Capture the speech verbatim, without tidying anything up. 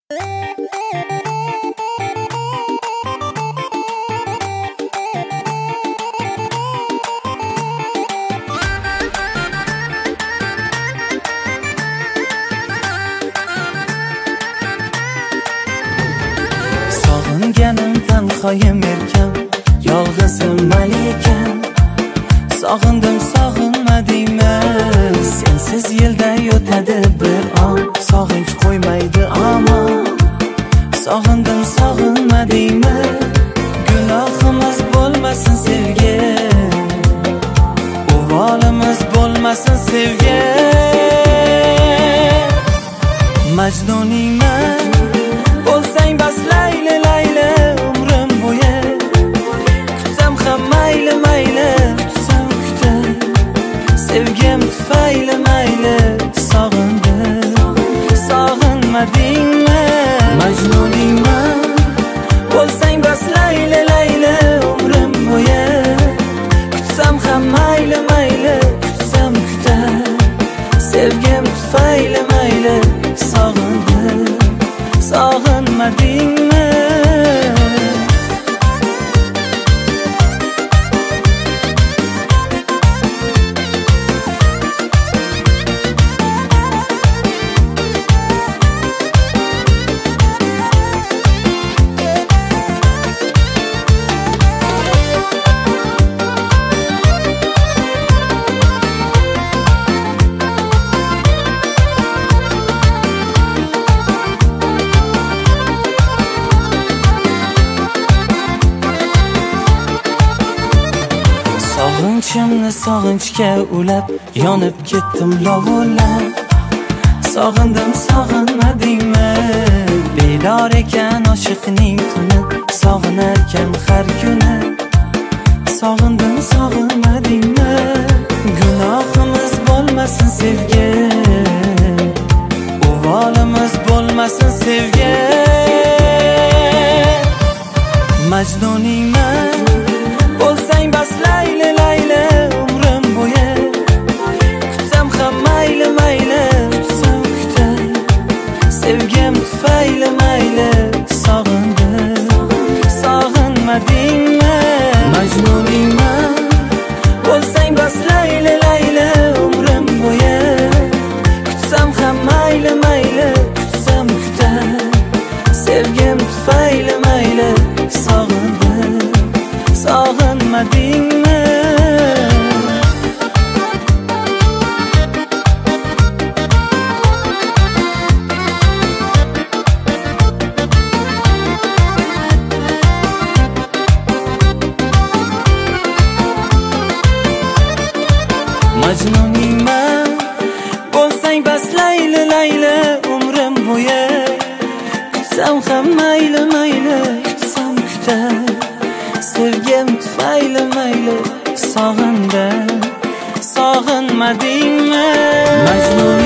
Sog'inganimdan qoyim erkan, yolg'izim malikan. Sog'indim, sog'inmadingmi? Sensiz yilda o'tadi bir on, sog'inch qo'ymaydi amon. Sog'indim, sog'inmadingmi? Gunohimiz bo'lmasin sevgi, uvolimiz bo'lmasin sevgi. Majnuningman bo'lsang bas layli layli, umrim bo'yi kutsam ham mayli mayli, kutsam kutay sevgim tufayli mayli. Sog'indim, sog'inmadingmi? Majnuningman bo'lsang bas layli layli, umrim bo'yi kutsam ham mayli mayli, kutsam kutay sevgim tufayli mayli. Sog'indim, sog'inmadingmi? Sog'inchimni sog'inchga ulab, yonib ketdim lovullab. Sog'indim, sog'inmadingmi? Bedor ekan oshiqning tuni, sog'inarkan har kuni. Sog'indim, sog'inmadingmi? Gunohimiz bo'lmasin sevgi, uvolimiz bo'lmasin sevgi. Majnuningman bo'lsang bas layli layli, umrim bo'yi kutsam ham mayli mayli, kutsam kutay sevgim tufayli mayli. Sog'indim, sog'inmadingmi? Majnuningman bo'lsang bas layli layli, umrim bo'yi kutsam ham mayli mayli, kutsam kutay sevgim tufayli mayli. Sog'indim, sog'inmadingmi? Majnuningman bo'lsang bas layli layli, umrim bo'yi kutsam ham mayli mayli, kutsam kutay sevgim tufayli mayli. Sog'indim, sog'inmadingmi? Majnun